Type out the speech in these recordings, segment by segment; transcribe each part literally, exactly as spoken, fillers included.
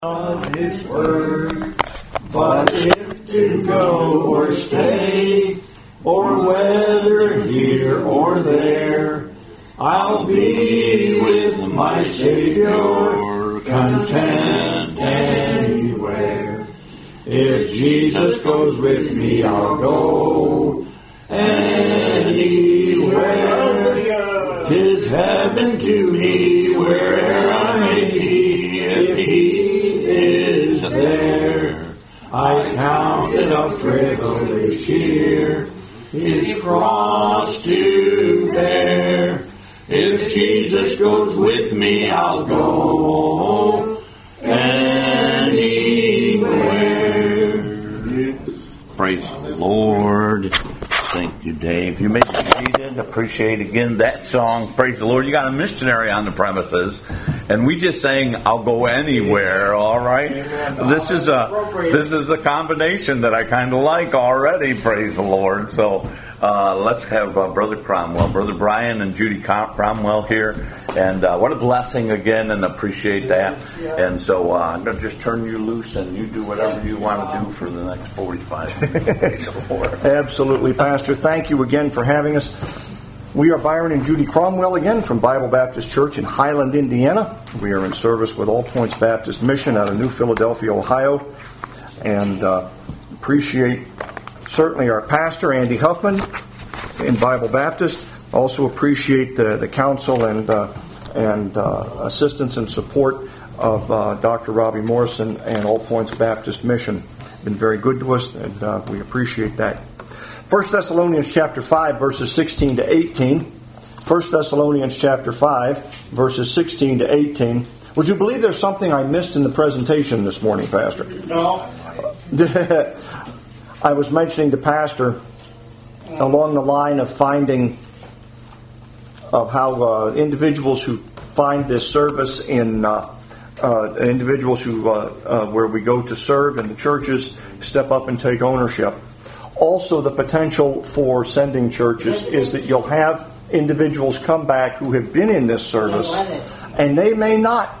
Of His word, but if to go or stay, or whether here or there, I'll be with my Savior, content anywhere. If Jesus goes with me, I'll go anywhere. 'Tis heaven to me, where'er I may be, if He is there. I count it a privilege here, His cross to bear. If Jesus goes with me, I'll go anywhere. Praise the Lord. Thank you, Dave. You may be seated. Appreciate again that song. Praise the Lord. You got a missionary on the premises, and we just sang "I'll Go Anywhere." All right. This is a this is a combination that I kind of like already. Praise the Lord. So uh, let's have uh, Brother Cromwell, Brother Brian, and Judy Cromwell here. And uh, what a blessing again, and appreciate that. And so uh, I'm going to just turn you loose, and you do whatever you want to do for the next forty-five minutes. Absolutely, Pastor. Thank you again for having us. We are Byron and Judy Cromwell again from Bible Baptist Church in Highland, Indiana. We are in service with All Points Baptist Mission out of New Philadelphia, Ohio. And uh, appreciate certainly our pastor, Andy Huffman, in Bible Baptist. Also appreciate the, the counsel and uh, and uh, assistance and support of uh, Doctor Robbie Morrison and All Points Baptist Mission. Been very good to us, and uh, we appreciate that. First Thessalonians chapter five, verses sixteen to eighteen. First Thessalonians chapter five, verses sixteen to eighteen. Would you believe there's something I missed in the presentation this morning, Pastor? No. I was mentioning to Pastor along the line of finding of how uh, individuals who find this service in uh, uh, individuals who uh, uh, where we go to serve in the churches step up and take ownership. Also, the potential for sending churches is that you'll have individuals come back who have been in this service, and they may not.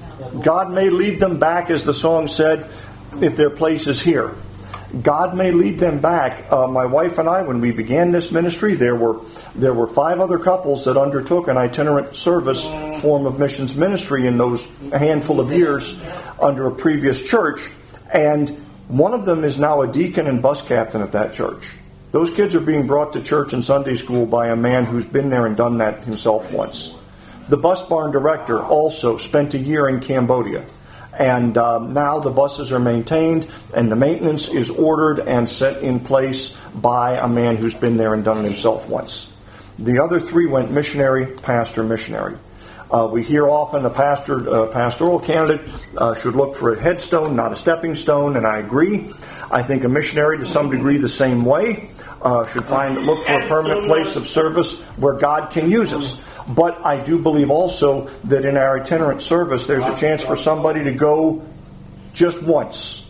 God may lead them back, as the song said, if their place is here. God may lead them back. Uh, my wife and I, when we began this ministry, there were there were five other couples that undertook an itinerant service form of missions ministry in those handful of years under a previous church, and one of them is now a deacon and bus captain at that church. Those kids are being brought to church and Sunday school by a man who's been there and done that himself once. The bus barn director also spent a year in Cambodia. And um, now the buses are maintained, and the maintenance is ordered and set in place by a man who's been there and done it himself once. The other three went missionary, pastor, missionary. Uh, we hear often the pastor, uh, pastoral candidate uh, should look for a headstone, not a stepping stone, and I agree. I think a missionary, to some degree, the same way, uh, should find look for a permanent place of service where God can use us. But I do believe also that in our itinerant service, there's a chance for somebody to go just once.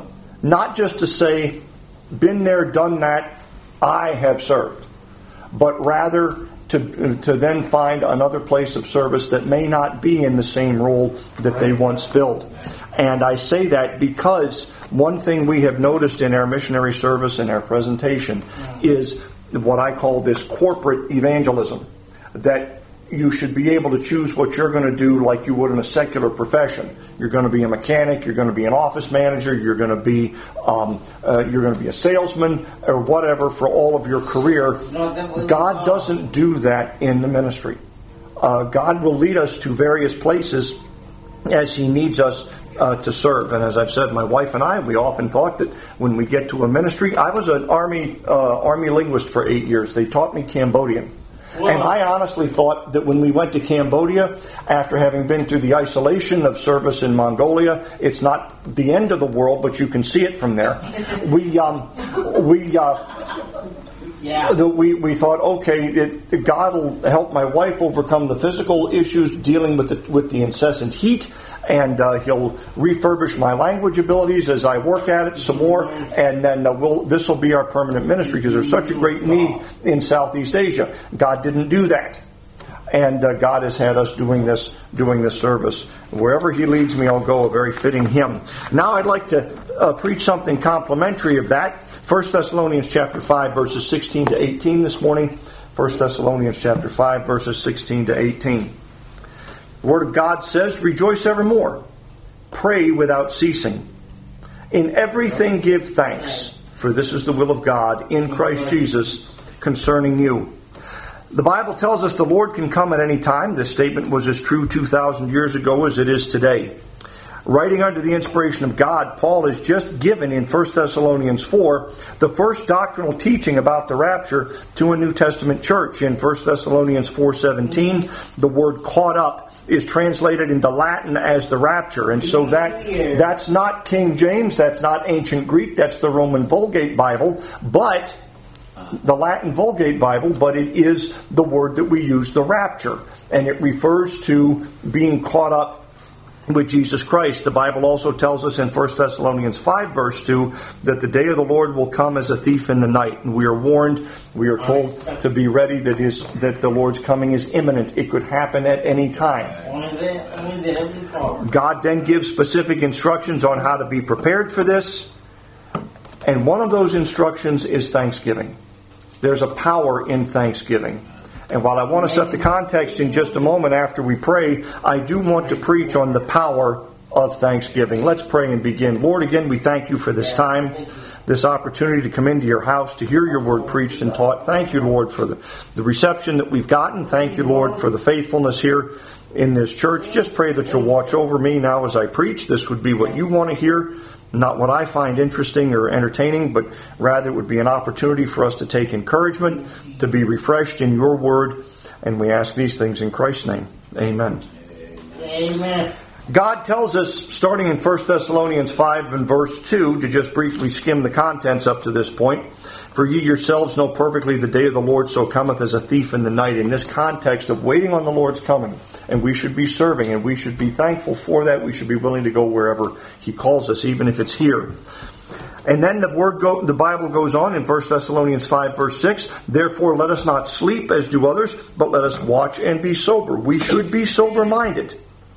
Not just to say, been there, done that, I have served. But rather to, to then find another place of service that may not be in the same role that they once filled. And I say that because one thing we have noticed in our missionary service and our presentation is what I call this corporate evangelism. That you should be able to choose what you're going to do like you would in a secular profession. You're going to be a mechanic, you're going to be an office manager, you're going to be um, uh, you're going to be a salesman or whatever for all of your career. God doesn't do that in the ministry. Uh, God will lead us to various places as He needs us uh, to serve. And as I've said, my wife and I, we often thought that when we get to a ministry, I was an army uh, army linguist for eight years. They taught me Cambodian. And I honestly thought that when we went to Cambodia, after having been through the isolation of service in Mongolia, it's not the end of the world, but you can see it from there. We um, we uh, yeah. we we thought, okay, it, God will help my wife overcome the physical issues dealing with the, with the incessant heat. And uh, He'll refurbish my language abilities as I work at it some more, and then uh, we'll, this will be our permanent ministry because there's such a great need in Southeast Asia. God didn't do that. and uh, God has had us doing this doing this service. Wherever He leads me, I'll go. A very fitting hymn. Now I'd like to uh, preach something complementary of that. First Thessalonians chapter five, verses sixteen to eighteen this morning. First Thessalonians chapter five, verses sixteen to eighteen. The Word of God says, "Rejoice evermore. Pray without ceasing. In everything give thanks, for this is the will of God in Christ Jesus concerning you." The Bible tells us the Lord can come at any time. This statement was as true two thousand years ago as it is today. Writing under the inspiration of God, Paul has just given in First Thessalonians four the first doctrinal teaching about the rapture to a New Testament church. In First Thessalonians four seventeen, the word "caught up" is translated into Latin as the rapture. And so that that's not King James, that's not ancient Greek, that's the Roman Vulgate Bible, but the Latin Vulgate Bible, but it is the word that we use, the rapture. And it refers to being caught up with Jesus Christ. The Bible also tells us in First Thessalonians five, verse two, that the day of the Lord will come as a thief in the night. And we are warned, we are told to be ready that his, that the Lord's coming is imminent. It could happen at any time. God then gives specific instructions on how to be prepared for this. And one of those instructions is thanksgiving. There's a power in thanksgiving. And while I want to set the context in just a moment after we pray, I do want to preach on the power of thanksgiving. Let's pray and begin. Lord, again, we thank you for this time, this opportunity to come into your house, to hear your word preached and taught. Thank you, Lord, for the, the reception that we've gotten. Thank you, Lord, for the faithfulness here in this church. Just pray that you'll watch over me now as I preach. This would be what you want to hear. Not what I find interesting or entertaining, but rather it would be an opportunity for us to take encouragement, to be refreshed in your word. And we ask these things in Christ's name. Amen. Amen. God tells us, starting in First Thessalonians five and verse two, to just briefly skim the contents up to this point, "For ye yourselves know perfectly the day of the Lord so cometh as a thief in the night." In this context of waiting on the Lord's coming. And we should be serving, and we should be thankful for that. We should be willing to go wherever He calls us, even if it's here. And then the word go, the Bible goes on in First Thessalonians five, verse six, "Therefore let us not sleep as do others, but let us watch and be sober." We should be sober-minded.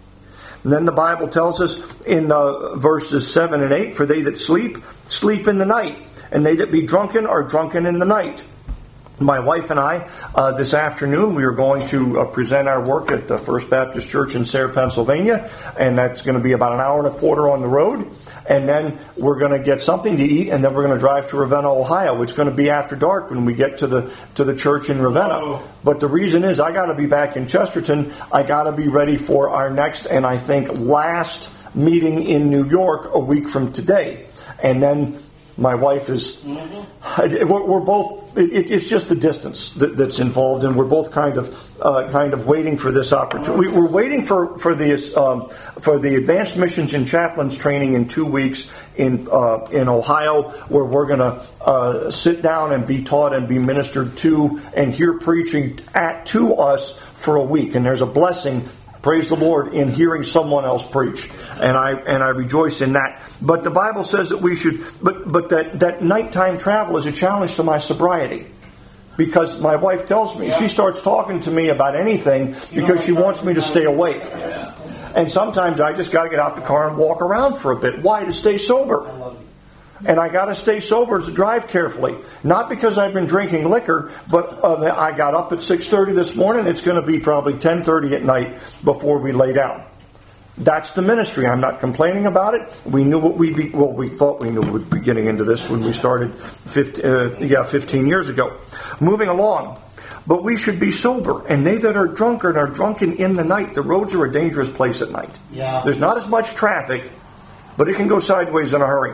And then the Bible tells us in uh, verses seven and eight, "For they that sleep, sleep in the night, and they that be drunken are drunken in the night." My wife and I, uh, this afternoon, we are going to uh, present our work at the First Baptist Church in Sayre, Pennsylvania, and that's going to be about an hour and a quarter on the road. And then we're going to get something to eat, and then we're going to drive to Ravenna, Ohio. It's going to be after dark when we get to the to the church in Ravenna. But the reason is I got to be back in Chesterton. I got to be ready for our next and I think last meeting in New York a week from today. And then my wife is, we're, we're both, it, it's just the distance that, that's involved, and we're both kind of uh, kind of waiting for this opportunity. We, we're waiting for, for, the, um, for the Advanced Missions and Chaplains training in two weeks in, uh, in Ohio, where we're going to uh, sit down and be taught and be ministered to and hear preaching at to us for a week. And there's a blessing, praise the Lord, in hearing someone else preach. And I and I rejoice in that. But the Bible says that we should, but but that, that nighttime travel is a challenge to my sobriety. Because my wife tells me, she starts talking to me about anything because she wants me to stay awake. And sometimes I just got to get out the car and walk around for a bit. Why? To stay sober. And I got to stay sober to drive carefully. Not because I've been drinking liquor, but uh, I got up at six thirty this morning. It's going to be probably ten thirty at night before we lay down. That's the ministry. I'm not complaining about it. We knew what we be, well, we thought we knew we'd be getting into this when we started fifteen, uh, yeah, fifteen years ago. Moving along. But we should be sober. And they that are drunken are drunken in the night. The roads are a dangerous place at night. Yeah. There's not as much traffic, but it can go sideways in a hurry.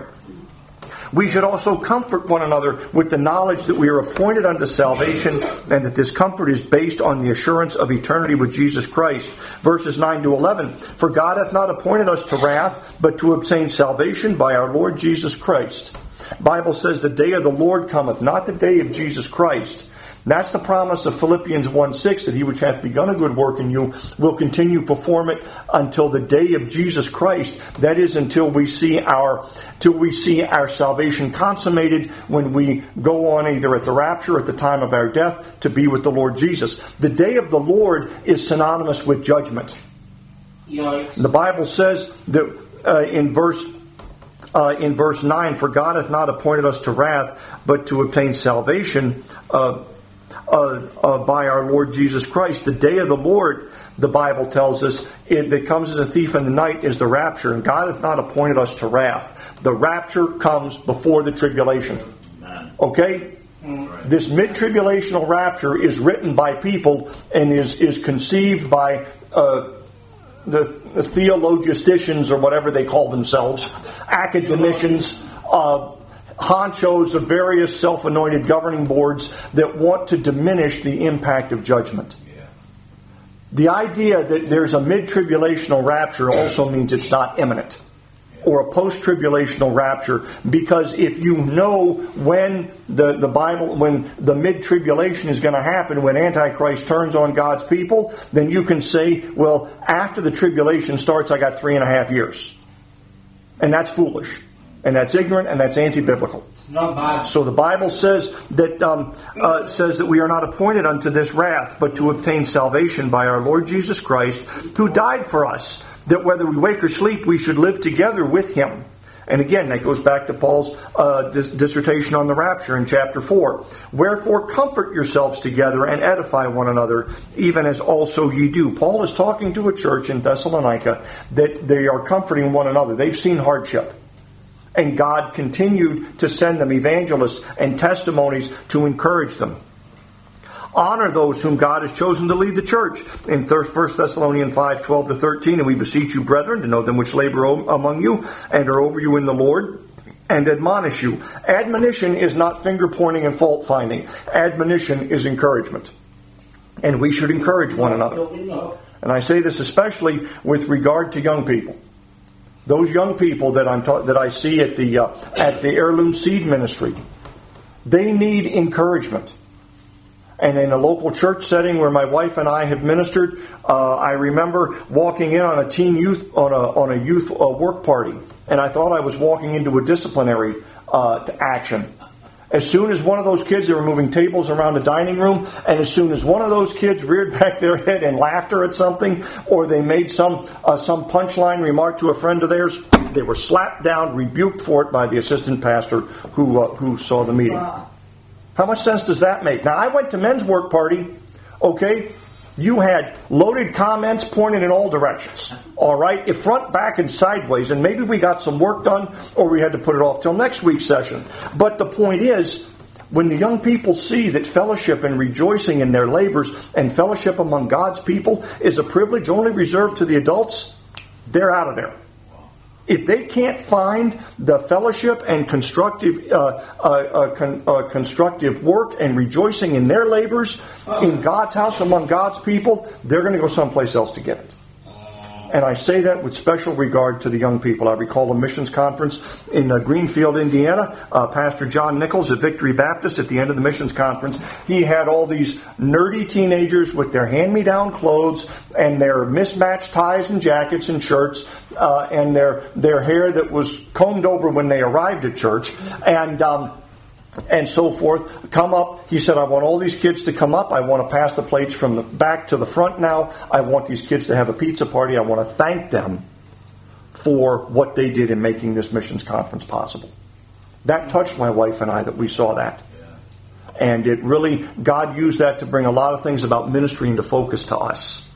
We should also comfort one another with the knowledge that we are appointed unto salvation, and that this comfort is based on the assurance of eternity with Jesus Christ. Verses nine to eleven. "For God hath not appointed us to wrath, but to obtain salvation by our Lord Jesus Christ." Bible says the day of the Lord cometh, not the day of Jesus Christ. That's the promise of Philippians one six, that he which hath begun a good work in you will continue to perform it until the day of Jesus Christ. That is, until we see our till we see our salvation consummated, when we go on either at the rapture or at the time of our death to be with the Lord Jesus. The day of the Lord is synonymous with judgment. Yikes. The Bible says that uh, in verse uh, in verse nine, for God hath not appointed us to wrath, but to obtain salvation uh, uh, uh, by our Lord Jesus Christ. The day of the Lord, the Bible tells us, it that comes as a thief in the night is the rapture, and God hath not appointed us to wrath. The rapture comes before the tribulation. Okay? This mid-tribulational rapture is written by people and is, is conceived by uh, the, the theologisticians, or whatever they call themselves, academicians, uh, honchos of various self-anointed governing boards that want to diminish the impact of judgment. The idea that there's a mid-tribulational rapture also means it's not imminent, or a post-tribulational rapture, because if you know when the, the Bible, when the mid-tribulation is going to happen, when Antichrist turns on God's people, then you can say, well, after the tribulation starts, I got three and a half years. And that's foolish. And that's ignorant, and that's anti-biblical. It's not bad. So the Bible says that um, uh, says that we are not appointed unto this wrath, but to obtain salvation by our Lord Jesus Christ, who died for us, that whether we wake or sleep, we should live together with Him. And again, that goes back to Paul's uh, dis- dissertation on the rapture in chapter four. Wherefore comfort yourselves together and edify one another, even as also ye do. Paul is talking to a church in Thessalonica that they are comforting one another. They've seen hardship. And God continued to send them evangelists and testimonies to encourage them. Honor those whom God has chosen to lead the church. In First Thessalonians five, twelve to thirteen, and we beseech you, brethren, to know them which labor among you and are over you in the Lord, and admonish you. Admonition is not finger-pointing and fault-finding. Admonition is encouragement. And we should encourage one another. And I say this especially with regard to young people. Those young people that I'm ta- that I see at the uh, at the Heirloom Seed Ministry, they need encouragement. And in a local church setting where my wife and I have ministered, uh, I remember walking in on a teen youth on a on a youth uh, work party, and I thought I was walking into a disciplinary uh, action. As soon as one of those kids, they were moving tables around the dining room, and as soon as one of those kids reared back their head in laughter at something, or they made some uh, some punchline remark to a friend of theirs, they were slapped down, rebuked for it by the assistant pastor who uh, who saw the meeting. Wow. How much sense does that make? Now, I went to men's work party, okay? You had loaded comments pointed in all directions, all right? If front, back, and sideways, and maybe we got some work done, or we had to put it off till next week's session. But the point is, when the young people see that fellowship and rejoicing in their labors and fellowship among God's people is a privilege only reserved to the adults, they're out of there. If they can't find the fellowship and constructive uh, uh, uh, con- uh, constructive work and rejoicing in their labors in God's house among God's people, they're going to go someplace else to get it. And I say that with special regard to the young people. I recall a missions conference in uh, Greenfield, Indiana. Uh, Pastor John Nichols at Victory Baptist, at the end of the missions conference, he had all these nerdy teenagers with their hand-me-down clothes and their mismatched ties and jackets and shirts uh, and their their hair that was combed over when they arrived at church. And... Um, and so forth, come up. He said, I want all these kids to come up. I want to pass the plates from the back to the front now. I want these kids to have a pizza party. I want to thank them for what they did in making this missions conference possible. That touched my wife and I, that we saw that. And it really, God used that to bring a lot of things about ministry into focus to us.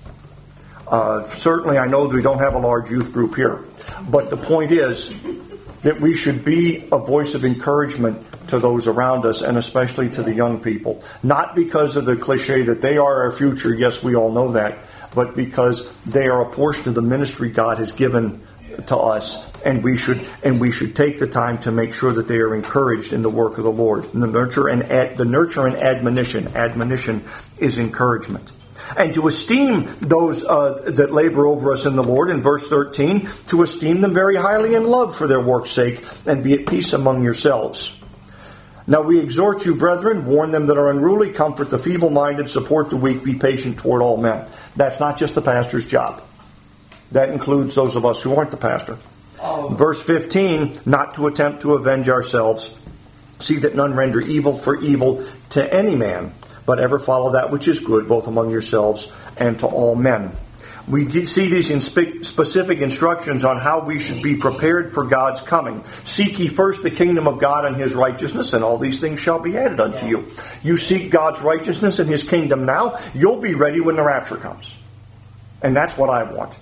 Uh, certainly, I know that we don't have a large youth group here. But the point is that we should be a voice of encouragement to those around us, and especially to the young people. Not because of the cliche that they are our future, yes, we all know that, but because they are a portion of the ministry God has given to us, and we should and we should take the time to make sure that they are encouraged in the work of the Lord. And the nurture and ad, the nurture and admonition. Admonition is encouragement. And to esteem those uh, that labor over us in the Lord, in verse thirteen, to esteem them very highly in love for their work's sake, and be at peace among yourselves. Now we exhort you, brethren, warn them that are unruly, comfort the feeble-minded, support the weak, be patient toward all men. That's not just the pastor's job. That includes those of us who aren't the pastor. Oh. Verse fifteen, not to attempt to avenge ourselves. See that none render evil for evil to any man, but ever follow that which is good, both among yourselves and to all men. We see these in spe- specific instructions on how we should be prepared for God's coming. Seek ye first the kingdom of God and His righteousness, and all these things shall be added unto you. You seek God's righteousness and His kingdom now, you'll be ready when the rapture comes. And that's what I want.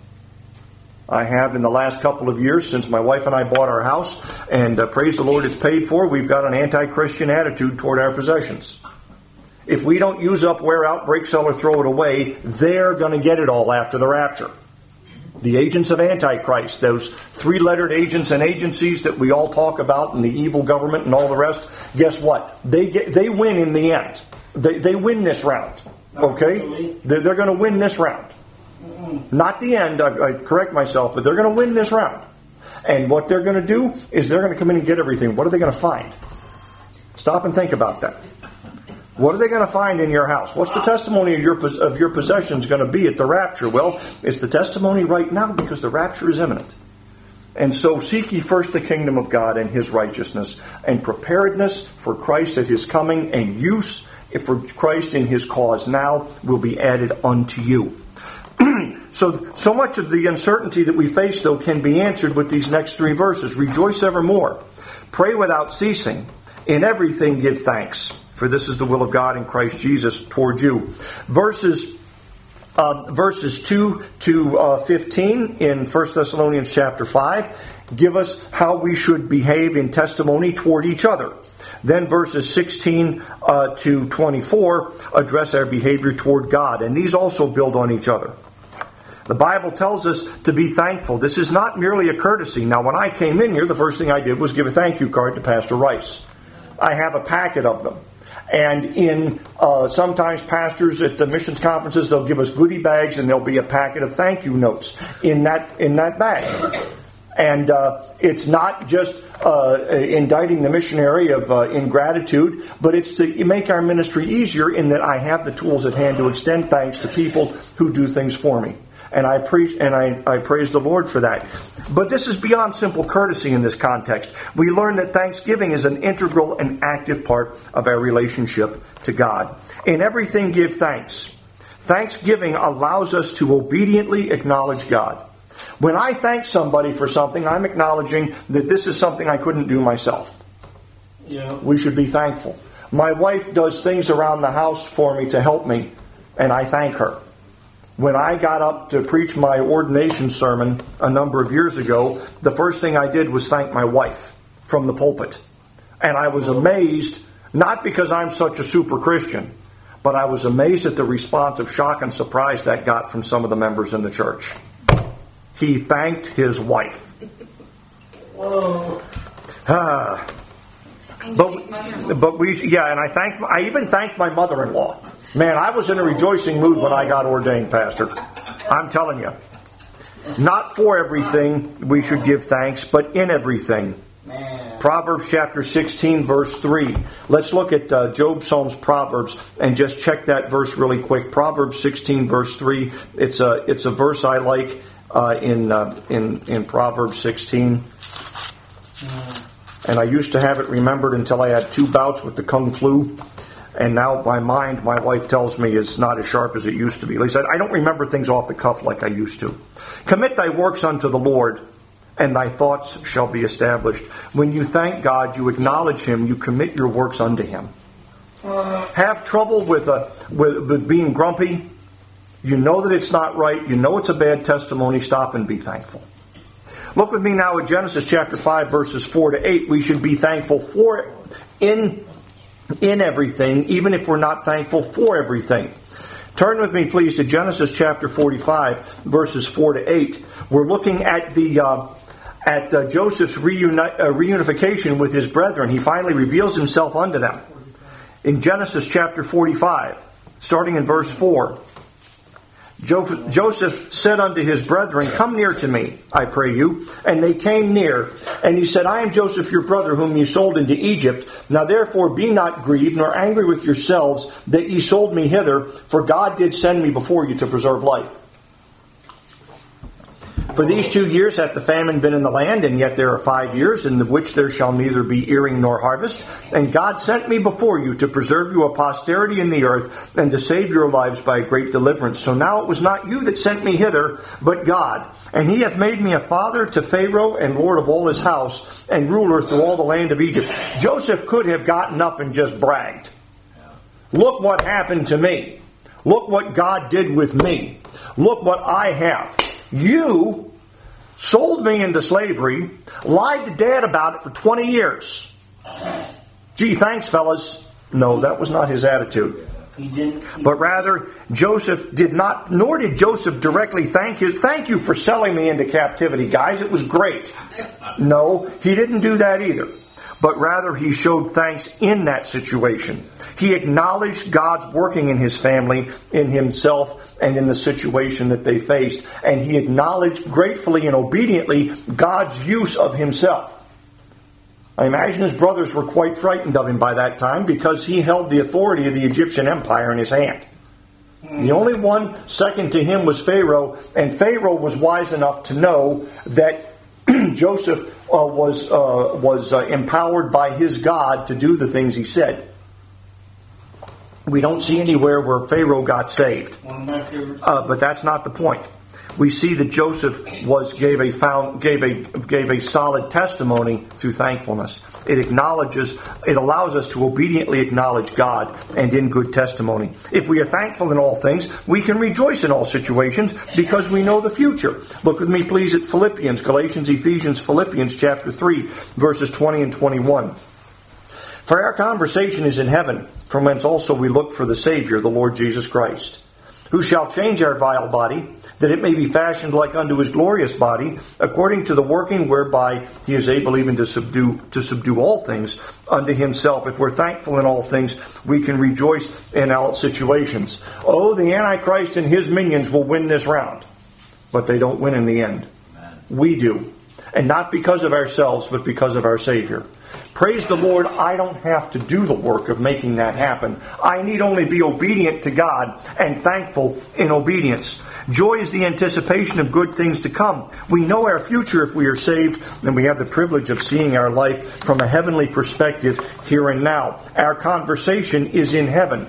I have in the last couple of years since my wife and I bought our house, and uh, praise the Lord it's paid for, we've got an anti-Christian attitude toward our possessions. If we don't use up, wear out, break, sell, or throw it away, they're going to get it all after the rapture. The agents of Antichrist, those three-lettered agents and agencies that we all talk about, and the evil government and all the rest, guess what? They get, they win in the end. They, they win this round. Okay? They're, they're going to win this round. Not the end, I, I correct myself, but they're going to win this round. And what they're going to do is they're going to come in and get everything. What are they going to find? Stop and think about that. What are they going to find in your house? What's the testimony of your of your possessions going to be at the rapture? Well, it's the testimony right now because the rapture is imminent. And so seek ye first the kingdom of God and His righteousness, and preparedness for Christ at His coming, and use for Christ in His cause now will be added unto you. So, so much of the uncertainty that we face, though, can be answered with these next three verses. Rejoice evermore. Pray without ceasing. In everything give thanks, for this is the will of God in Christ Jesus toward you. Verses uh, verses two to uh, fifteen in First Thessalonians chapter five give us how we should behave in testimony toward each other. Then verses sixteen uh, to twenty-four address our behavior toward God, and these also build on each other. The Bible tells us to be thankful. This is not merely a courtesy. Now, when I came in here, the first thing I did was give a thank you card to Pastor Rice. I have a packet of them. And in uh, sometimes pastors at the missions conferences, they'll give us goodie bags, and there'll be a packet of thank you notes in that in that bag. And uh, it's not just uh, indicting the missionary of uh, ingratitude, but it's to make our ministry easier in that I have the tools at hand to extend thanks to people who do things for me. And I preach and I, I praise the Lord for that. But this is beyond simple courtesy in this context. We learn that thanksgiving is an integral and active part of our relationship to God. In everything, give thanks. Thanksgiving allows us to obediently acknowledge God. When I thank somebody for something, I'm acknowledging that this is something I couldn't do myself. Yeah. We should be thankful. My wife does things around the house for me to help me, and I thank her. When I got up to preach my ordination sermon a number of years ago, the first thing I did was thank my wife from the pulpit. And I was amazed, not because I'm such a super Christian, but I was amazed at the response of shock and surprise that got from some of the members in the church. He thanked his wife. Whoa. Ah. But, but we, yeah, and I thanked, I even thanked my mother-in-law. Man, I was in a rejoicing mood when I got ordained, Pastor. I'm telling you. Not for everything we should give thanks, but in everything. Man. Proverbs chapter sixteen, verse three. Let's look at uh, Job, Psalms, Proverbs, and just check that verse really quick. Proverbs sixteen, verse three. It's a it's a verse I like uh, in uh, in in Proverbs sixteen. And I used to have it remembered until I had two bouts with the Kung Flu. And now my mind, my wife tells me, is not as sharp as it used to be. At least I don't remember things off the cuff like I used to. Commit thy works unto the Lord, and thy thoughts shall be established. When you thank God, you acknowledge Him, you commit your works unto Him. Uh, Have trouble with, uh, with, with being grumpy. You know that it's not right. You know it's a bad testimony. Stop and be thankful. Look with me now at Genesis chapter five, verses four to eight. We should be thankful for in in everything, even if we're not thankful for everything. Turn with me, please, to Genesis chapter forty-five, verses four to eight. We're looking at the uh, at uh, Joseph's reuni- uh, reunification with his brethren. He finally reveals himself unto them. In Genesis chapter forty-five, starting in verse four. Jo- Joseph said unto his brethren, Come near to me, I pray you. And they came near. And he said, I am Joseph your brother, whom ye sold into Egypt. Now therefore be not grieved, nor angry with yourselves, that ye sold me hither, for God did send me before you to preserve life. For these two years hath the famine been in the land, and yet there are five years, in the which there shall neither be earing nor harvest. And God sent me before you to preserve you a posterity in the earth, and to save your lives by a great deliverance. So now it was not you that sent me hither, but God. And he hath made me a father to Pharaoh, and lord of all his house, and ruler through all the land of Egypt. Joseph could have gotten up and just bragged. Look what happened to me. Look what God did with me. Look what I have. You sold me into slavery, lied to Dad about it for twenty years. Gee, thanks, fellas. No, that was not his attitude. He didn't. But rather, Joseph did not, nor did Joseph directly thank his, thank you for selling me into captivity, guys. It was great. No, he didn't do that either. But rather, he showed thanks in that situation. He acknowledged God's working in his family, in himself, and in the situation that they faced. And he acknowledged gratefully and obediently God's use of himself. I imagine his brothers were quite frightened of him by that time because he held the authority of the Egyptian empire in his hand. The only one second to him was Pharaoh, and Pharaoh was wise enough to know that Joseph uh, was uh, was uh, empowered by his God to do the things he said. We don't see anywhere where Pharaoh got saved, One of my favorites. uh, but that's not the point. We see that Joseph was gave a found gave a gave a solid testimony through thankfulness. It acknowledges, it allows us to obediently acknowledge God and in good testimony. If we are thankful in all things, we can rejoice in all situations because we know the future. Look with me, please, at Philippians, Galatians, Ephesians, Philippians, chapter three, verses twenty and twenty-one. For our conversation is in heaven, from whence also we look for the Savior, the Lord Jesus Christ, who shall change our vile body, that it may be fashioned like unto his glorious body, according to the working whereby he is able even to subdue to subdue all things unto himself. If we're thankful in all things, we can rejoice in all situations. Oh, the Antichrist and his minions will win this round, but they don't win in the end. We do. And not because of ourselves, but because of our Savior. Praise the Lord, I don't have to do the work of making that happen. I need only be obedient to God and thankful in obedience. Joy is the anticipation of good things to come. We know our future if we are saved, and we have the privilege of seeing our life from a heavenly perspective here and now. Our conversation is in heaven.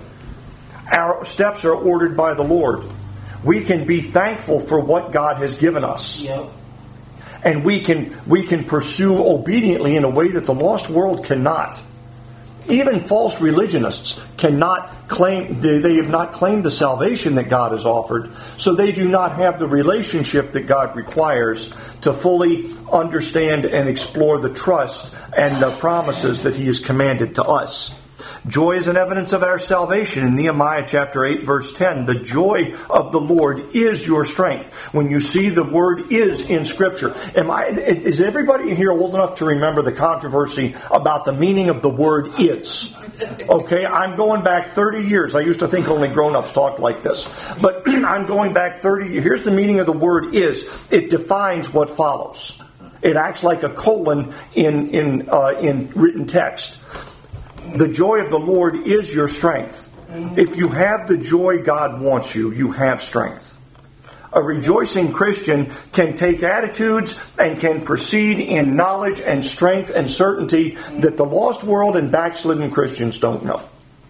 Our steps are ordered by the Lord. We can be thankful for what God has given us. Yep. And we can we can pursue obediently in a way that the lost world cannot. Even false religionists cannot claim, they, they have not claimed the salvation that God has offered, so they do not have the relationship that God requires to fully understand and explore the trust and the promises that He has commanded to us. Joy is an evidence of our salvation. In Nehemiah chapter eight, verse ten, the joy of the Lord is your strength. When you see the word is in Scripture. Am I, is everybody here old enough to remember the controversy about the meaning of the word is? Okay, I'm going back thirty years. I used to think only grown-ups talked like this. But I'm going back thirty years. Here's the meaning of the word is. It defines what follows. It acts like a colon in, in, uh, in written text. The joy of the Lord is your strength. If you have the joy God wants you, you have strength. A rejoicing Christian can take attitudes and can proceed in knowledge and strength and certainty that the lost world and backslidden Christians don't know.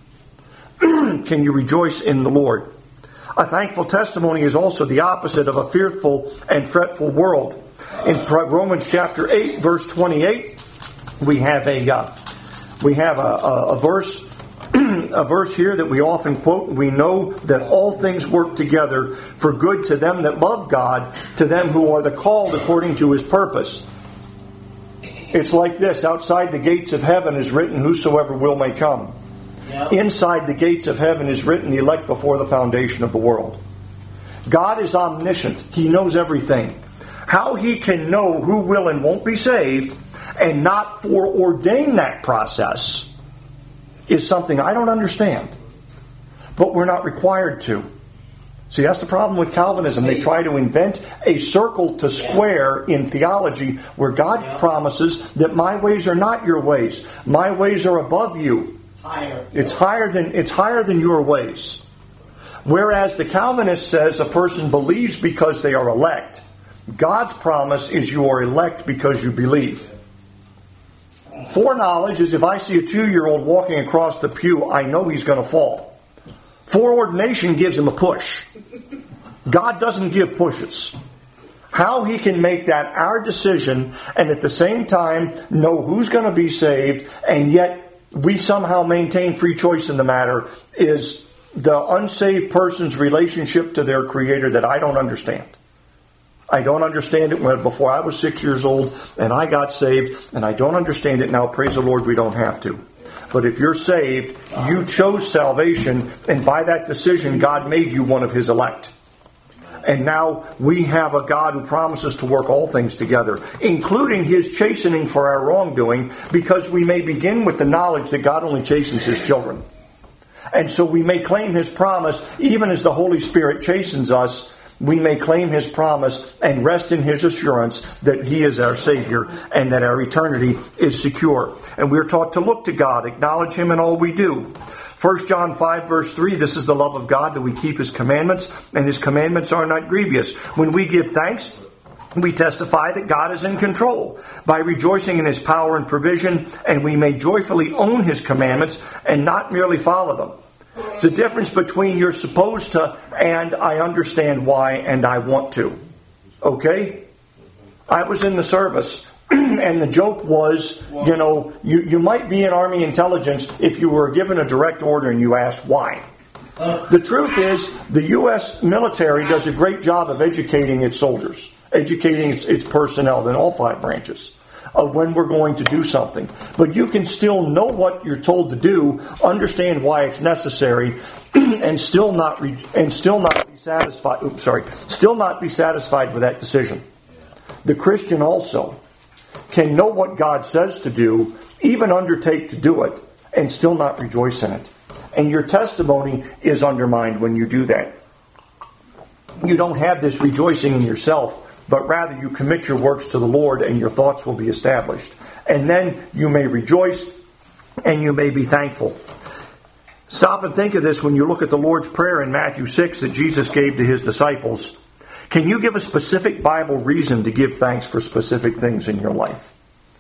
Can you rejoice in the Lord? A thankful testimony is also the opposite of a fearful and fretful world. In Romans chapter eight, verse twenty-eight, we have a... Uh, We have a, a, a verse a verse here that we often quote. We know that all things work together for good to them that love God, to them who are the called according to His purpose. It's like this. Outside the gates of heaven is written, whosoever will may come. Yep. Inside the gates of heaven is written, elect before the foundation of the world. God is omniscient. He knows everything. How He can know who will and won't be saved and not foreordain that process is something I don't understand. But we're not required to. See, that's the problem with Calvinism. They try to invent a circle to square in theology where God promises that my ways are not your ways. My ways are above you. Higher. It's higher than it's higher than your ways. Whereas the Calvinist says a person believes because they are elect. God's promise is you are elect because you believe. Foreknowledge is if I see a two-year-old walking across the pew, I know he's going to fall. Foreordination gives him a push. God doesn't give pushes. How He can make that our decision and at the same time know who's going to be saved and yet we somehow maintain free choice in the matter is the unsaved person's relationship to their Creator that I don't understand. I don't understand it when before I was six years old and I got saved, and I don't understand it now. Praise the Lord, we don't have to. But if you're saved, you chose salvation, and by that decision, God made you one of His elect. And now we have a God who promises to work all things together, including His chastening for our wrongdoing, because we may begin with the knowledge that God only chastens His children. And so we may claim His promise, even as the Holy Spirit chastens us, we may claim His promise and rest in His assurance that He is our Savior and that our eternity is secure. And we're taught to look to God, acknowledge Him in all we do. First John five verse three, this is the love of God, that we keep His commandments, and His commandments are not grievous. When we give thanks, we testify that God is in control by rejoicing in His power and provision, and we may joyfully own His commandments and not merely follow them. It's a difference between you're supposed to and I understand why and I want to. Okay? I was in the service and the joke was, you know, you, you might be in Army intelligence if you were given a direct order and you asked why. The truth is, the U S military does a great job of educating its soldiers, educating its, its personnel in all five branches of when we're going to do something. But you can still know what you're told to do, understand why it's necessary, and still not re- and still not be satisfied. Oops, sorry, still not be satisfied with that decision. The Christian also can know what God says to do, even undertake to do it, and still not rejoice in it. And your testimony is undermined when you do that. You don't have this rejoicing in yourself, but rather you commit your works to the Lord and your thoughts will be established. And then you may rejoice and you may be thankful. Stop and think of this when you look at the Lord's Prayer in Matthew six that Jesus gave to His disciples. Can you give a specific Bible reason to give thanks for specific things in your life?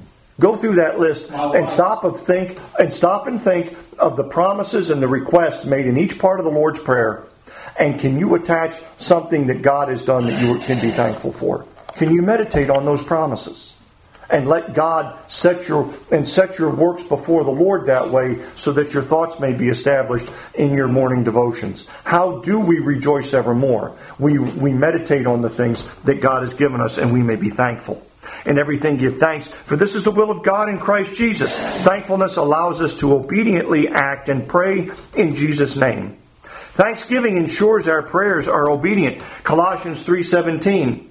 Go through that list and stop and think and stop and think of the promises and the requests made in each part of the Lord's Prayer. And can you attach something that God has done that you can be thankful for? Can you meditate on those promises? And let God set your and set your works before the Lord that way so that your thoughts may be established in your morning devotions. How do we rejoice evermore? We, we meditate on the things that God has given us and we may be thankful. In everything give thanks, for this is the will of God in Christ Jesus. Thankfulness allows us to obediently act and pray in Jesus' name. Thanksgiving ensures our prayers are obedient. Colossians three seventeen.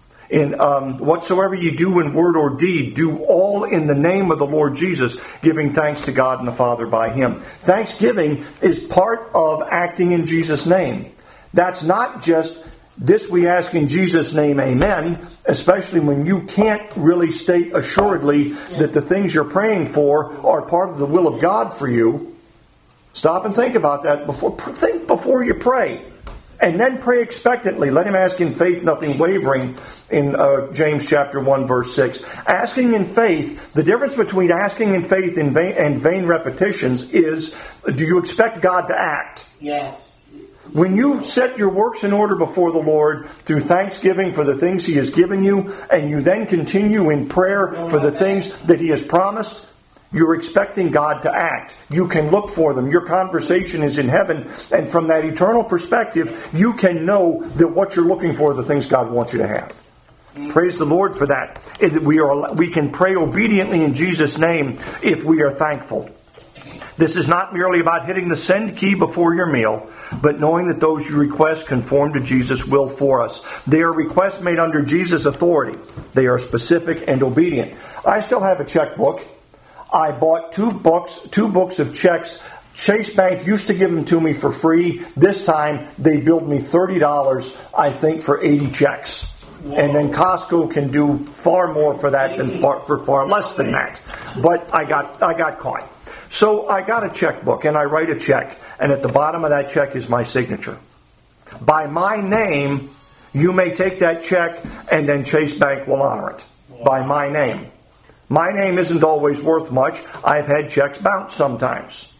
In um, whatsoever you do in word or deed, do all in the name of the Lord Jesus, giving thanks to God and the Father by Him. Thanksgiving is part of acting in Jesus' name. That's not just this we ask in Jesus' name, amen, especially when you can't really state assuredly that the things you're praying for are part of the will of God for you. Stop and think about that before. Think before you pray. And then pray expectantly. Let him ask in faith, nothing wavering, in uh, James chapter one, verse six. Asking in faith, the difference between asking in faith and vain, and vain repetitions is, do you expect God to act? Yes. When you set your works in order before the Lord through thanksgiving for the things He has given you, and you then continue in prayer for the things that He has promised, you're expecting God to act. You can look for them. Your conversation is in heaven. And from that eternal perspective, you can know that what you're looking for are the things God wants you to have. Mm-hmm. Praise the Lord for that. We are, we can pray obediently in Jesus' name if we are thankful. This is not merely about hitting the send key before your meal, but knowing that those you request conform to Jesus' will for us. They are requests made under Jesus' authority. They are specific and obedient. I still have a checkbook. I bought two books, two books of checks Chase Bank used to give them to me for free. This time they billed me thirty dollars, I think, for eighty checks. Whoa. And then Costco can do far more for that than far, for far less than that. But I got I got caught. So I got a checkbook and I write a check, and at the bottom of that check is my signature. By my name, you may take that check and then Chase Bank will honor it. Wow. By my name. My name isn't always worth much. I've had checks bounce sometimes.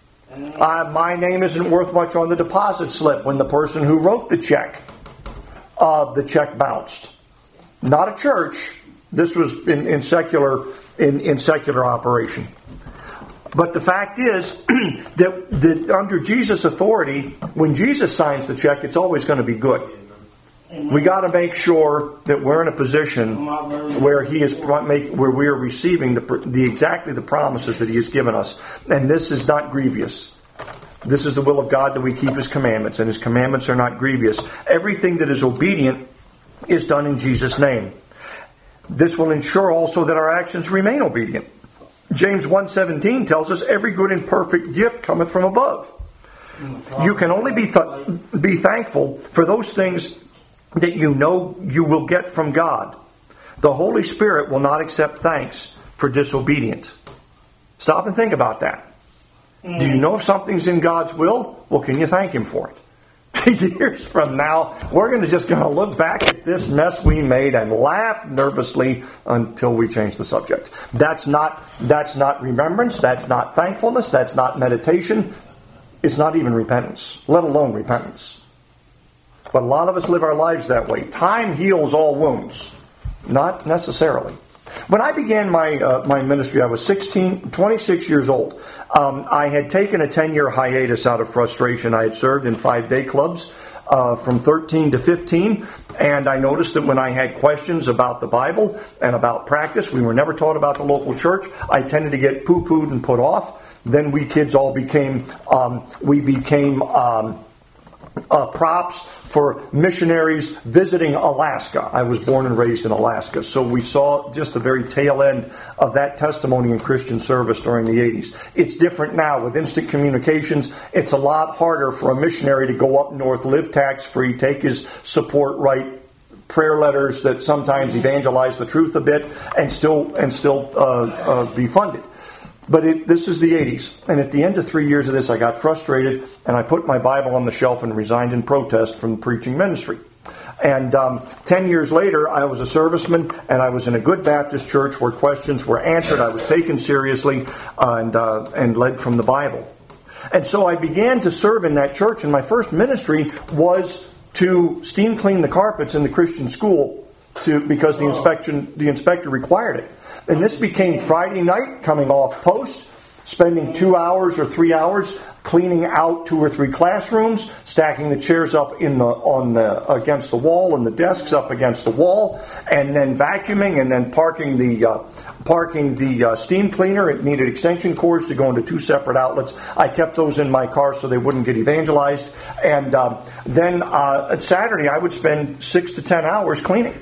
Uh, my name isn't worth much on the deposit slip when the person who wrote the check, uh, the check bounced. Not a church. This was in, in secular in, in secular operation. But the fact is that, that under Jesus' authority, when Jesus signs the check, it's always going to be good. Amen. We got to make sure that we're in a position where He is where we are receiving the, the exactly the promises that He has given us, and this is not grievous. This is the will of God that we keep His commandments, and His commandments are not grievous. Everything that is obedient is done in Jesus' name. This will ensure also that our actions remain obedient. James one seventeen tells us, every good and perfect gift cometh from above. You can only be th- be thankful for those things that you know you will get from God. The Holy Spirit will not accept thanks for disobedience. Stop and think about that. Do you know if something's in God's will? Well, can you thank Him for it? Years from now, we're going to just going to look back at this mess we made and laugh nervously until we change the subject. That's not that's not remembrance. That's not thankfulness. That's not meditation. It's not even repentance, let alone repentance. But a lot of us live our lives that way. Time heals all wounds. Not necessarily. When I began my uh, my ministry, I was sixteen, twenty-six years old. Um, I had taken a ten-year hiatus out of frustration. I had served in five-day clubs uh, from thirteen to fifteen, and I noticed that when I had questions about the Bible and about practice, we were never taught about the local church. I tended to get poo-pooed and put off. Then we kids all became um, we became um, uh, props for missionaries visiting Alaska. I was born and raised in Alaska, so we saw just the very tail end of that testimony in Christian service during the eighties. It's different now with instant communications. It's a lot harder for a missionary to go up north, live tax-free, take his support right, prayer letters that sometimes evangelize the truth a bit, and still and still uh, uh, be funded. But it, this is the eighties, and at the end of three years of this, I got frustrated, and I put my Bible on the shelf and resigned in protest from the preaching ministry. And um, ten years later, I was a serviceman, and I was in a good Baptist church where questions were answered. I was taken seriously uh, and uh, and led from the Bible. And so I began to serve in that church, and my first ministry was to steam clean the carpets in the Christian school to because the inspection the inspector required it. And this became Friday night, coming off post, spending two hours or three hours cleaning out two or three classrooms, stacking the chairs up in the on the against the wall and the desks up against the wall, and then vacuuming and then parking the uh, parking the uh, steam cleaner. It needed extension cords to go into two separate outlets. I kept those in my car so they wouldn't get evangelized. And um, then uh, at Saturday, I would spend six to ten hours cleaning,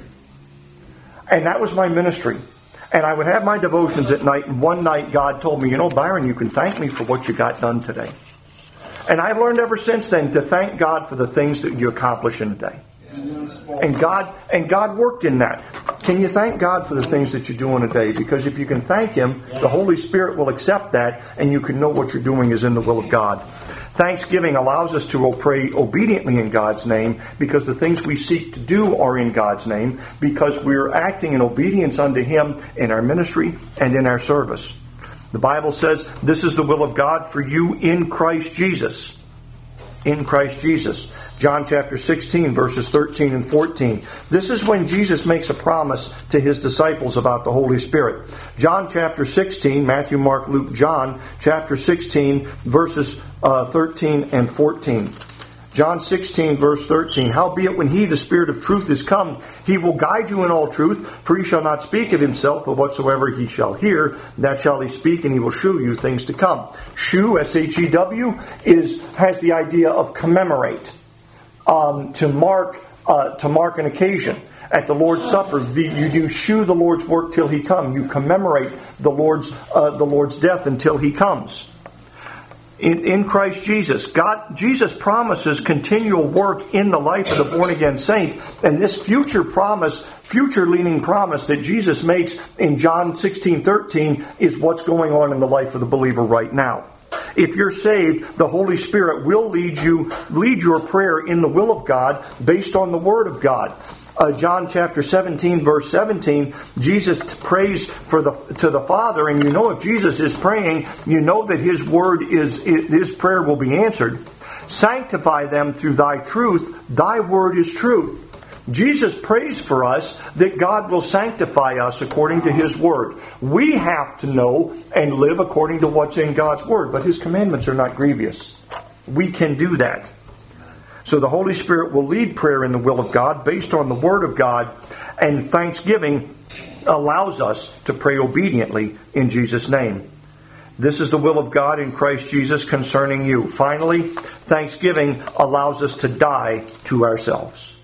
and that was my ministry. And I would have my devotions at night, and one night God told me, you know, Byron, you can thank me for what you got done today. And I've learned ever since then to thank God for the things that you accomplish in a day. And God and God worked in that. Can you thank God for the things that you do in a day? Because if you can thank Him, the Holy Spirit will accept that, and you can know what you're doing is in the will of God. Thanksgiving allows us to pray obediently in God's name because the things we seek to do are in God's name because we're acting in obedience unto Him in our ministry and in our service. The Bible says this is the will of God for you in Christ Jesus. In Christ Jesus. John chapter sixteen, verses thirteen and fourteen. This is when Jesus makes a promise to His disciples about the Holy Spirit. John chapter sixteen, Matthew, Mark, Luke, John chapter sixteen, verses uh, thirteen and fourteen. John sixteen, verse thirteen. Howbeit when He, the Spirit of truth, is come, He will guide you in all truth, for He shall not speak of Himself, but whatsoever He shall hear, that shall He speak, and He will shew you things to come. Shew, S H E W, is has the idea of commemorate. Um, to mark uh, to mark an occasion. At the Lord's Supper, the, you do shew the Lord's work till He come. You commemorate the Lord's uh, the Lord's death until He comes. In, in Christ Jesus. God, Jesus promises continual work in the life of the born-again saint, and this future promise, future-leaning promise that Jesus makes in John sixteen thirteen is what's going on in the life of the believer right now. If you're saved, the Holy Spirit will lead you, lead your prayer in the will of God based on the Word of God. Uh, John chapter seventeen, verse seventeen, Jesus prays for the to the Father, and you know if Jesus is praying, you know that His word is His prayer will be answered. Sanctify them through Thy truth. Thy word is truth. Jesus prays for us that God will sanctify us according to His word. We have to know and live according to what's in God's word, but His commandments are not grievous. We can do that. So the Holy Spirit will lead prayer in the will of God based on the Word of God, and thanksgiving allows us to pray obediently in Jesus' name. This is the will of God in Christ Jesus concerning you. Finally, thanksgiving allows us to die to ourselves.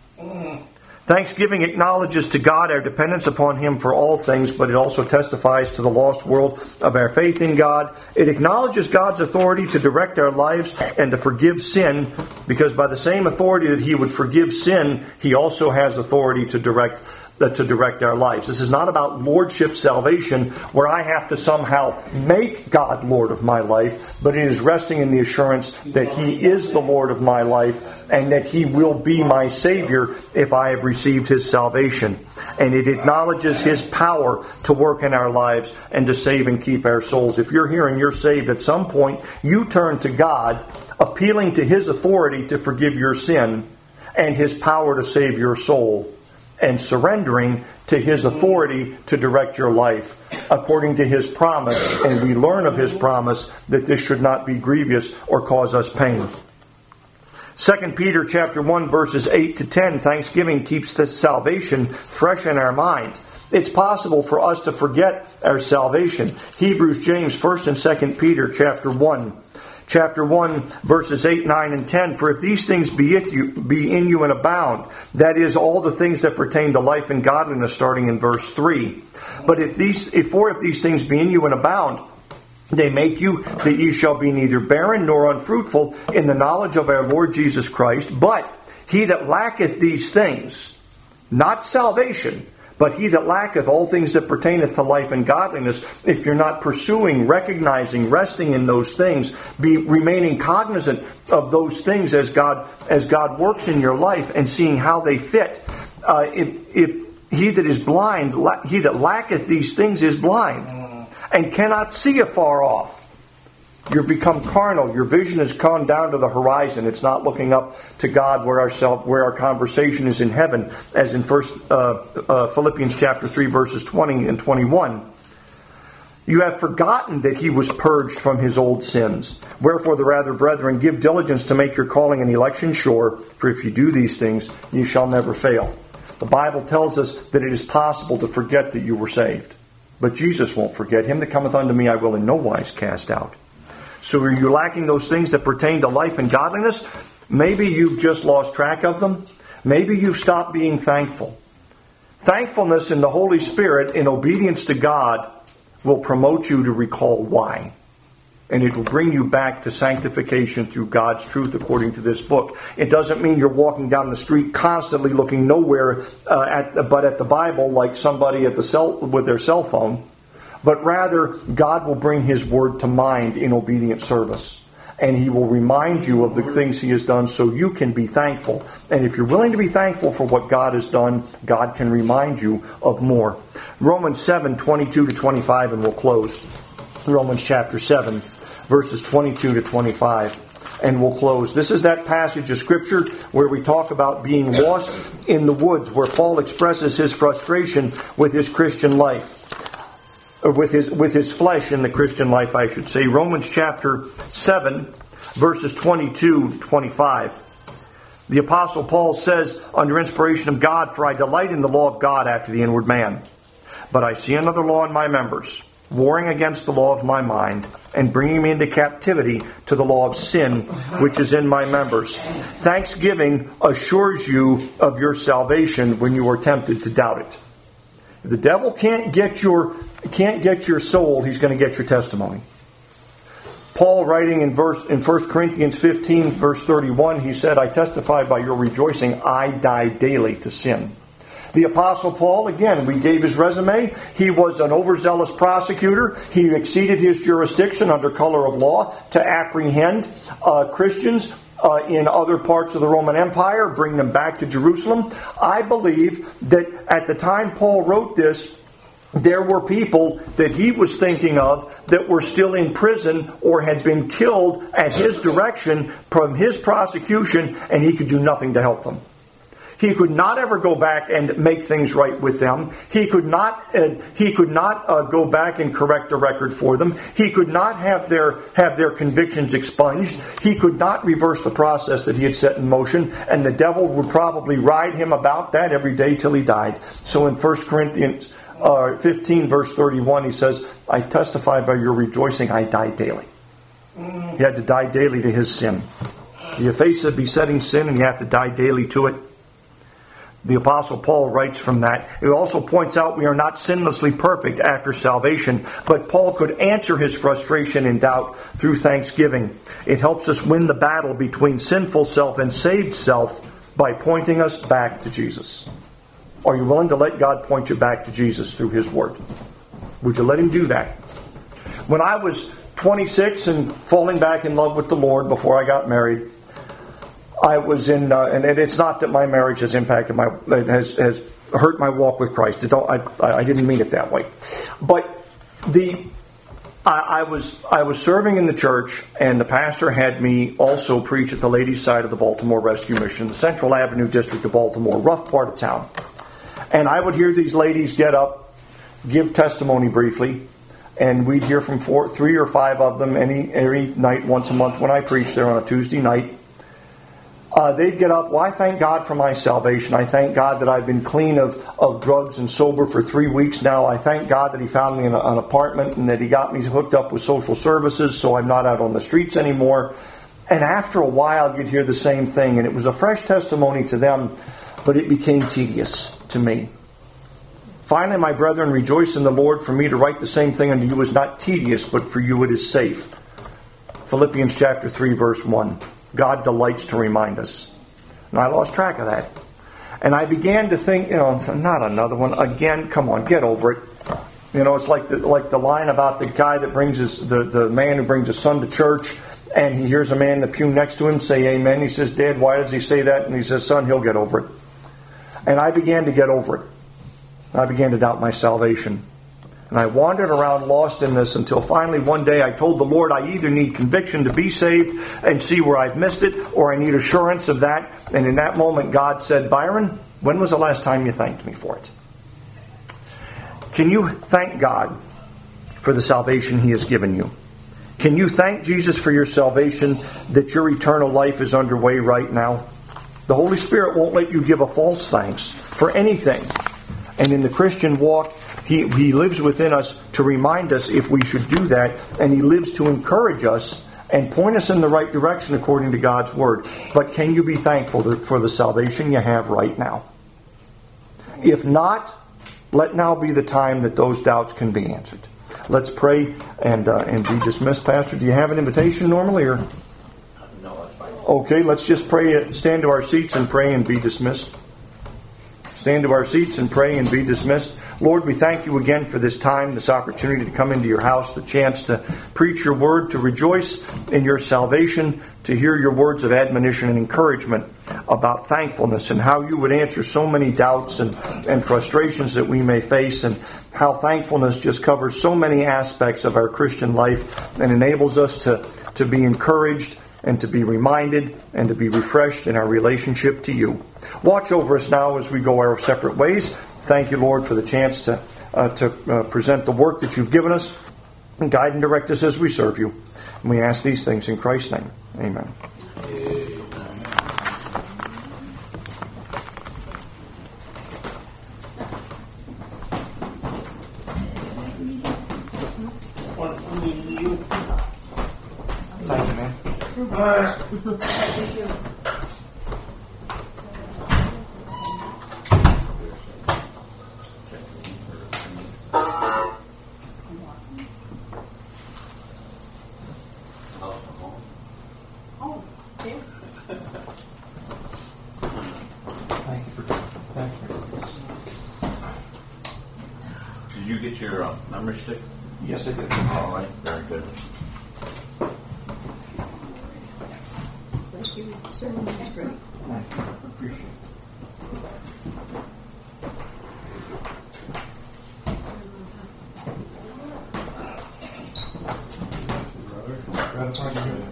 Thanksgiving acknowledges to God our dependence upon Him for all things, but it also testifies to the lost world of our faith in God. It acknowledges God's authority to direct our lives and to forgive sin, because by the same authority that He would forgive sin, He also has authority to direct to direct our lives. This is not about lordship salvation, where I have to somehow make God Lord of my life, but it is resting in the assurance that He is the Lord of my life and that He will be my Savior if I have received His salvation. And it acknowledges His power to work in our lives and to save and keep our souls. If you're here and you're saved, at some point you turn to God, appealing to His authority to forgive your sin and His power to save your soul, and surrendering to His authority to direct your life according to His promise. And we learn of His promise that this should not be grievous or cause us pain. Second Peter chapter one, verses eight to ten, thanksgiving keeps the salvation fresh in our mind. It's possible for us to forget our salvation. Hebrews, James, First and Second Peter chapter one. Chapter one, verses eight, nine, and ten. For if these things be, it you, be in you and abound, that is, all the things that pertain to life and godliness, starting in verse three. But if these, if, for if these things be in you and abound, they make you that ye shall be neither barren nor unfruitful in the knowledge of our Lord Jesus Christ. But he that lacketh these things, not salvation, but he that lacketh all things that pertaineth to life and godliness, if you're not pursuing, recognizing, resting in those things, be remaining cognizant of those things as God as God works in your life and seeing how they fit. Uh, if, if he that is blind, he that lacketh these things is blind and cannot see afar off. You've become carnal. Your vision has gone down to the horizon. It's not looking up to God where our self, where our conversation is in heaven, as in First uh, uh, Philippians chapter three, verses twenty and twenty-one. You have forgotten that he was purged from his old sins. Wherefore, the rather, brethren, give diligence to make your calling and election sure. For if you do these things, you shall never fail. The Bible tells us that it is possible to forget that you were saved, but Jesus won't forget. Him that cometh unto me, I will in no wise cast out. So are you lacking those things that pertain to life and godliness? Maybe you've just lost track of them. Maybe you've stopped being thankful. Thankfulness in the Holy Spirit, in obedience to God, will promote you to recall why. And it will bring you back to sanctification through God's truth according to this book. It doesn't mean you're walking down the street constantly looking nowhere uh, at, but at the Bible like somebody at the cell, with their cell phone. But rather, God will bring His Word to mind in obedient service. And He will remind you of the things He has done so you can be thankful. And if you're willing to be thankful for what God has done, God can remind you of more. Romans seven, twenty-two to twenty-five, and we'll close. Romans chapter seven, verses twenty-two to twenty-five, and we'll close. This is that passage of Scripture where we talk about being lost in the woods, where Paul expresses his frustration with his Christian life. Or with his with his flesh in the Christian life, I should say. Romans chapter seven, verses twenty-two to twenty-five. The Apostle Paul says, under inspiration of God, for I delight in the law of God after the inward man. But I see another law in my members, warring against the law of my mind, and bringing me into captivity to the law of sin, which is in my members. Thanksgiving assures you of your salvation when you are tempted to doubt it. If the devil can't get your can't get your soul, he's going to get your testimony. Paul, writing in verse in First Corinthians fifteen, verse thirty-one, he said, I testify by your rejoicing, I die daily to sin. The Apostle Paul, again, we gave his resume. He was an overzealous prosecutor. He exceeded his jurisdiction under color of law to apprehend uh, Christians uh, in other parts of the Roman Empire, bring them back to Jerusalem. I believe that at the time Paul wrote this, there were people that he was thinking of that were still in prison or had been killed at his direction from his prosecution, and he could do nothing to help them. He could not ever go back and make things right with them. He could not. Uh, he could not uh, go back and correct a record for them. He could not have their have their convictions expunged. He could not reverse the process that he had set in motion, and the devil would probably ride him about that every day till he died. So in First Corinthians uh, fifteen, verse thirty-one, he says, "I testify by your rejoicing, I die daily." He had to die daily to his sin. You face a besetting sin, and you have to die daily to it. The Apostle Paul writes from that. He also points out we are not sinlessly perfect after salvation, but Paul could answer his frustration and doubt through thanksgiving. It helps us win the battle between sinful self and saved self by pointing us back to Jesus. Are you willing to let God point you back to Jesus through His Word? Would you let Him do that? When I was twenty-six and falling back in love with the Lord before I got married, I was in, uh, and it's not that my marriage has impacted my, has has hurt my walk with Christ. It don't, I, I didn't mean it that way, but the, I, I was I was serving in the church, and the pastor had me also preach at the ladies' side of the Baltimore Rescue Mission, the Central Avenue district of Baltimore, rough part of town, and I would hear these ladies get up, give testimony briefly, and we'd hear from four, three or five of them any every night, once a month when I preached there on a Tuesday night. Uh, they'd get up, well, I thank God for my salvation. I thank God that I've been clean of, of drugs and sober for three weeks now. I thank God that He found me in a, an apartment and that He got me hooked up with social services so I'm not out on the streets anymore. And after a while, you'd hear the same thing. And it was a fresh testimony to them, but it became tedious to me. Finally, my brethren, rejoice in the Lord. For me to write the same thing unto you is not tedious, but for you it is safe. Philippians chapter three, verse one. God delights to remind us. And I lost track of that. And I began to think, you know, not another one. Again, come on, get over it. You know, it's like the like the line about the guy that brings his, the, the man who brings his son to church, and he hears a man in the pew next to him say amen. He says, Dad, why does he say that? And he says, son, he'll get over it. And I began to get over it. I began to doubt my salvation. And I wandered around lost in this until finally one day I told the Lord I either need conviction to be saved and see where I've missed it, or I need assurance of that. And in that moment God said, Byron, when was the last time you thanked me for it? Can you thank God for the salvation He has given you? Can you thank Jesus for your salvation, that your eternal life is underway right now? The Holy Spirit won't let you give a false thanks for anything. And in the Christian walk, He, he lives within us to remind us if we should do that, and He lives to encourage us and point us in the right direction according to God's Word. But can you be thankful for the salvation you have right now? If not, let now be the time that those doubts can be answered. Let's pray and uh, and be dismissed. Pastor, do you have an invitation normally? Or? No, that's fine. Okay, let's just pray, stand to our seats and pray and be dismissed. Stand to our seats and pray and be dismissed. Lord, we thank You again for this time, this opportunity to come into Your house, the chance to preach Your word, to rejoice in Your salvation, to hear Your words of admonition and encouragement about thankfulness and how You would answer so many doubts and, and frustrations that we may face, and how thankfulness just covers so many aspects of our Christian life and enables us to, to be encouraged and to be reminded and to be refreshed in our relationship to You. Watch over us now as we go our separate ways. Thank You, Lord, for the chance to uh, to uh, present the work that You've given us, and guide and direct us as we serve You. And we ask these things in Christ's name. Amen. Thank you, man. Thank you. your uh, memory stick? Yes, I did. All right, very good. Thank you, sir. That's great. Appreciate it. Ratifying the